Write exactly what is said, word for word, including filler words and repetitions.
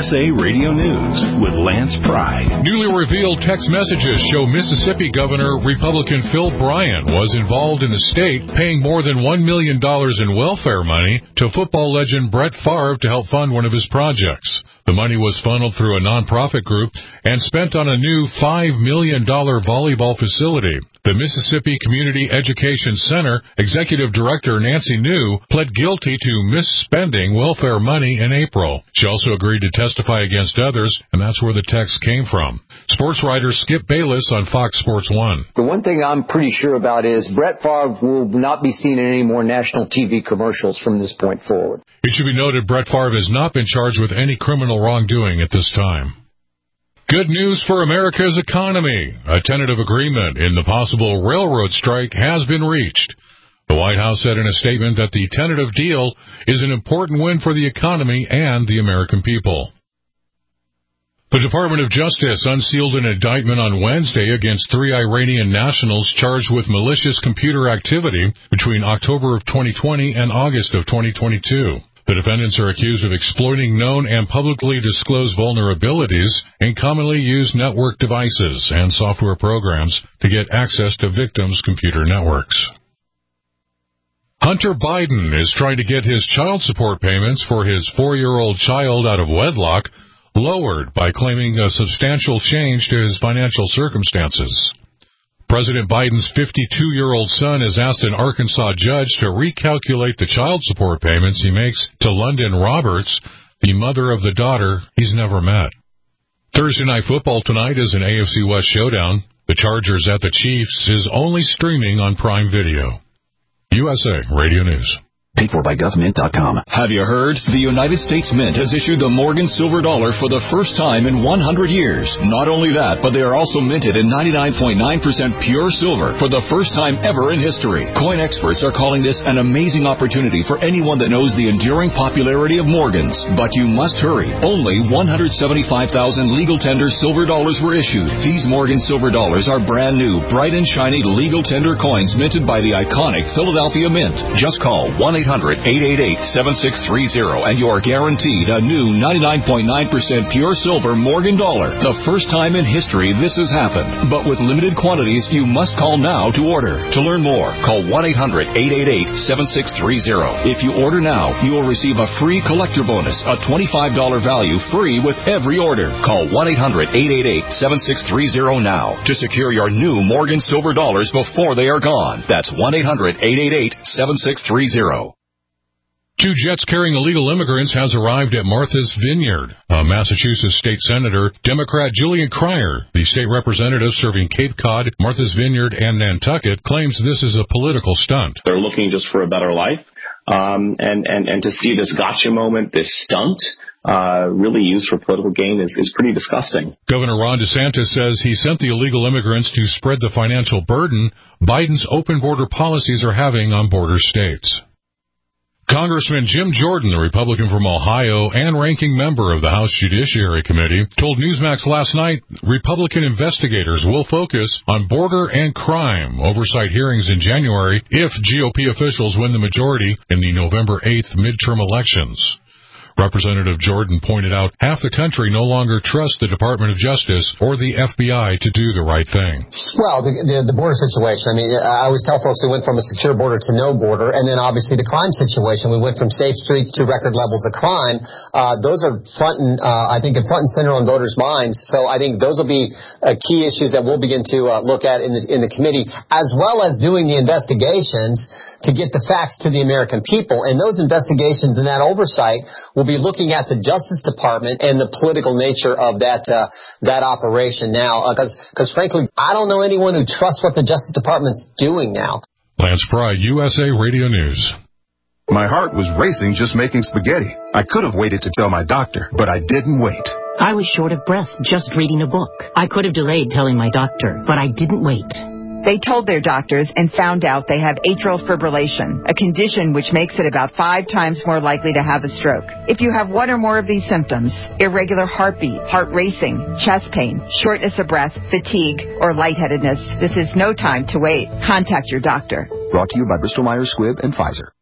S A Radio News with Lance Pry. Newly revealed text messages show Mississippi Governor Republican Phil Bryant was involved in the state paying more than one million dollars in welfare money to football legend Brett Favre to help fund one of his projects. The money was funneled through a nonprofit group and spent on a new five million dollars volleyball facility. The Mississippi Community Education Center Executive Director Nancy New pled guilty to misspending welfare money in April. She also agreed to testify against others, and that's where the text came from. Sports writer Skip Bayless on Fox Sports one. The one thing I'm pretty sure about is Brett Favre will not be seen in any more national T V commercials from this point forward. It should be noted Brett Favre has not been charged with any criminal wrongdoing at this time. Good news for America's economy. A tentative agreement in the possible railroad strike has been reached. The White House said in a statement that the tentative deal is an important win for the economy and the American people. The Department of Justice unsealed an indictment on Wednesday against three Iranian nationals charged with malicious computer activity between October of twenty twenty and August of twenty twenty-two. The defendants are accused of exploiting known and publicly disclosed vulnerabilities in commonly used network devices and software programs to get access to victims' computer networks. Hunter Biden is trying to get his child support payments for his four-year-old child out of wedlock lowered by claiming a substantial change to his financial circumstances. President Biden's fifty-two-year-old son has asked an Arkansas judge to recalculate the child support payments he makes to London Roberts, the mother of the daughter he's never met. Thursday Night Football tonight is an A F C West showdown. The Chargers at the Chiefs is only streaming on Prime Video. U S A Radio News. Paid for by gov mint dot com. Have you heard? The United States Mint has issued the Morgan Silver Dollar for the first time in one hundred years. Not only that, but they are also minted in ninety-nine point nine percent pure silver for the first time ever in history. Coin experts are calling this an amazing opportunity for anyone that knows the enduring popularity of Morgans. But you must hurry. Only one hundred seventy-five thousand legal tender silver dollars were issued. These Morgan Silver Dollars are brand new, bright and shiny legal tender coins minted by the iconic Philadelphia Mint. Just call one eight hundred eight eight eight seven six three zero and you are guaranteed a new ninety-nine point nine percent pure silver Morgan dollar. The first time in history this has happened. But with limited quantities, you must call now to order. To learn more, call one eight hundred eight eight eight seven six three zero. If you order now, you will receive a free collector bonus, a twenty-five dollars value free with every order. Call one eight hundred eight eight eight seven six three zero now to secure your new Morgan Silver Dollars before they are gone. That's one eight hundred eight eight eight seven six three zero. Two jets carrying illegal immigrants has arrived at Martha's Vineyard. A Massachusetts state senator, Democrat Julian Cryer, the state representative serving Cape Cod, Martha's Vineyard, and Nantucket, claims this is a political stunt. They're looking just for a better life, um, and, and, and to see this gotcha moment, this stunt, uh, really used for political gain is, is pretty disgusting. Governor Ron DeSantis says he sent the illegal immigrants to spread the financial burden Biden's open border policies are having on border states. Congressman Jim Jordan, the Republican from Ohio and ranking member of the House Judiciary Committee, told Newsmax last night Republican investigators will focus on border and crime oversight hearings in January if G O P officials win the majority in the November eighth midterm elections. Representative Jordan pointed out half the country no longer trusts the Department of Justice or the F B I to do the right thing. Well, the, the, the border situation, I mean, I always tell folks we went from a secure border to no border, and then obviously the crime situation. We went from safe streets to record levels of crime. Uh, those are front and, uh, I think, front and center on voters' minds. So I think those will be uh, key issues that we'll begin to uh, look at in the, in the committee, as well as doing the investigations to get the facts to the American people. And those investigations and that oversight will be looking at the Justice Department and the political nature of that uh, that operation now. Because, uh, because frankly, I don't know anyone who trusts what the Justice Department's doing now. Lance Pry, U S A Radio News. My heart was racing just making spaghetti. I could have waited to tell my doctor, but I didn't wait. I was short of breath just reading a book. I could have delayed telling my doctor, but I didn't wait. They told their doctors and found out they have atrial fibrillation, a condition which makes it about five times more likely to have a stroke. If you have one or more of these symptoms, irregular heartbeat, heart racing, chest pain, shortness of breath, fatigue, or lightheadedness, this is no time to wait. Contact your doctor. Brought to you by Bristol Myers Squibb and Pfizer.